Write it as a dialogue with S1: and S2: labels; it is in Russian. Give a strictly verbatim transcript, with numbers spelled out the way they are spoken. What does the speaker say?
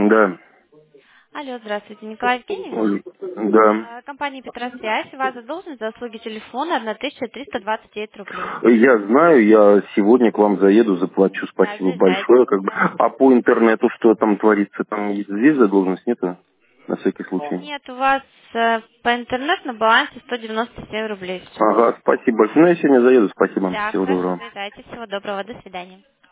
S1: Да.
S2: Алло, здравствуйте, Николай Евгеньевич.
S1: Ой, да.
S2: Э, Компания Петросвязь. Вас задолженность за услуги телефона тысяча триста двадцать девять рублей.
S1: Я знаю, я сегодня к вам заеду, заплачу,
S2: Да,
S1: спасибо
S2: заезжайте.
S1: большое. Как бы. А по интернету что там творится? Там здесь задолженность нету? На всякий случай.
S2: Нет, у вас э, по интернету на балансе сто девяносто семь рублей всего.
S1: Ага, спасибо большое. Ну, я сегодня заеду, спасибо.
S2: Да,
S1: Всего
S2: хорошо,
S1: доброго.
S2: заезжайте. Всего доброго, до свидания.